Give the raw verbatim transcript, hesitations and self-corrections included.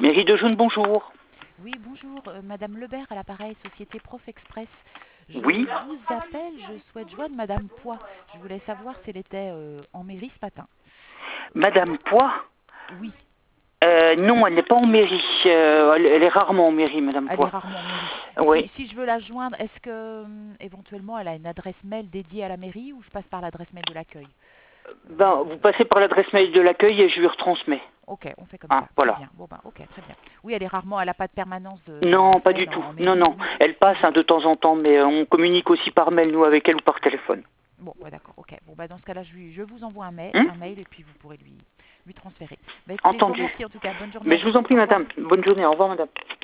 Mairie de Jaune, bonjour. Oui, bonjour, euh, Madame Lebert à l'appareil, Société Prof Express. Je Oui, vous appelle, je souhaite joindre Madame Poix. Je voulais savoir si elle était euh, en mairie ce matin. Madame Poix. Oui, Euh, non, elle n'est pas en mairie. Euh, elle, elle est rarement en mairie, Madame elle est Poix. rarement en mairie. Si, Oui. si je veux la joindre, est-ce que hum, éventuellement elle a une adresse mail dédiée à la mairie ou je passe par l'adresse mail de l'accueil? Euh, Ben, vous passez par l'adresse mail de l'accueil et je lui retransmets. Ok, on fait comme Hein, ça. Très voilà. bien. Bon ben, ok, très bien. Oui, elle est rarement, elle n'a pas de permanence de, de Non, pas du scène tout. en, en Non, mairie. non. Oui. Elle passe Mhm. hein, de temps en temps, mais euh, on communique aussi par mail, nous, avec elle ou par téléphone. Bon, ouais, d'accord, ok. Bon, bah, dans ce cas-là, je, lui- je vous envoie un mail, Hum un mail et puis vous pourrez lui, lui transférer. Bah, écoutez, je vous Entendu. remercie en tout cas. Bonne journée Mais à je vous. vous en prie, Au revoir. madame. Bonne journée. Au revoir, madame.